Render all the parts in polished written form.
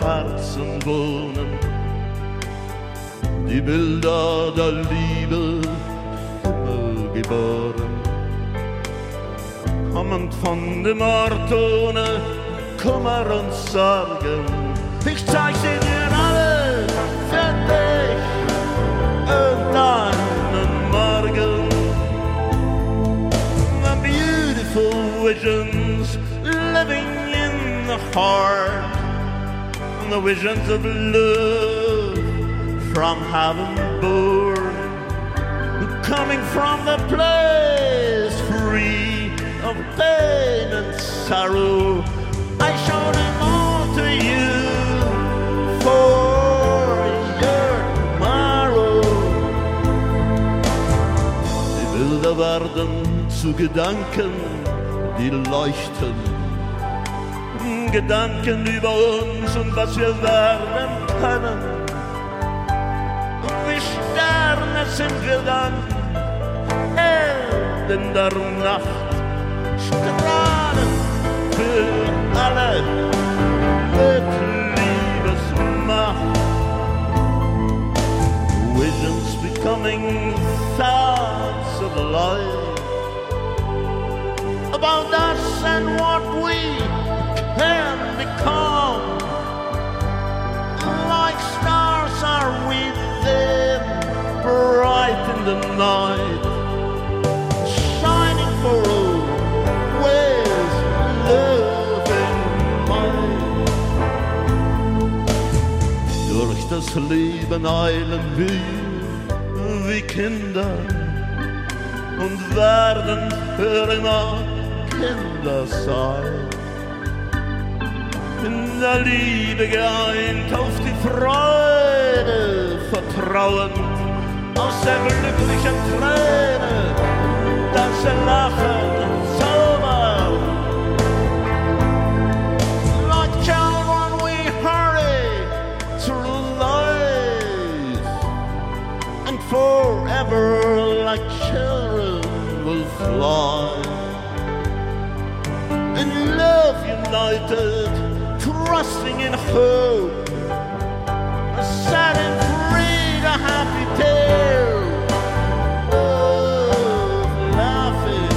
Herzen wohnen. Die Bilder der Liebe, himmelgeboren, kommend von dem Ort ohne Kummer und Sorgen. Ich zeig sie dir alle für dich und deinen Morgen. The beautiful visions living in the heart, the visions of love from heaven born, coming from the place free of pain and sorrow. I show them all to you for your tomorrow. Die Bilder werden zu Gedanken, die leuchten. Gedanken über uns und was wir werden können. Wie Sterne sind wir dann, hell in der Nacht, strahlen für alle mit Liebesmacht. Visions becoming thoughts of life about us and what we can become. Like stars are we there, bright in the night, shining for always, loving mind. Durch das Leben eilen wir wie Kinder und werden für immer Kinder sein. In der Liebe geeint, auf die Freude vertrauend, aus der glücklichen Träne, das Lachen Zauber. Like children we hurry through life, and forever like children will fly. In love united, trusting in hope, set and free, the happy tale of laughing.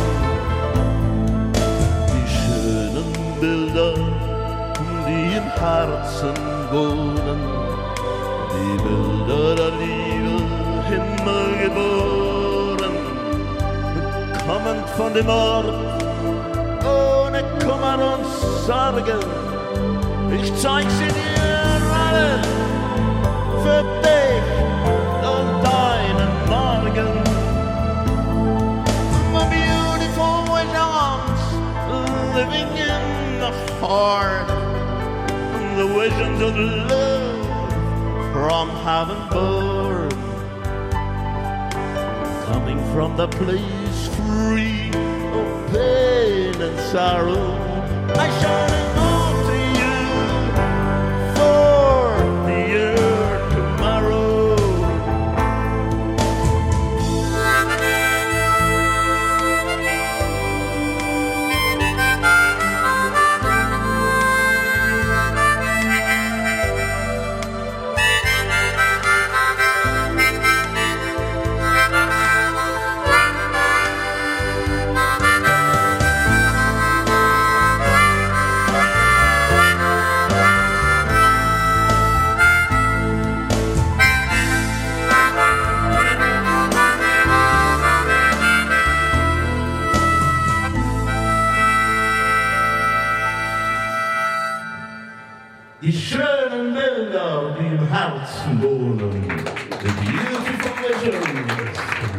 Die schönen Bilder, die im Herzen wohnen, die Bilder der Liebe, himmelgeboren, kommend von dem Ort ohne Kummer und Sorgen. Ich zeig sie dir alle für dich und deinen Morgen. The beautiful visions living in the heart, the visions of love from heaven born, coming from the place free of pain and sorrow. I show them all to you for your tomorrow. Die schönen Bilder, die im Herzen wohnen, the beautiful visions.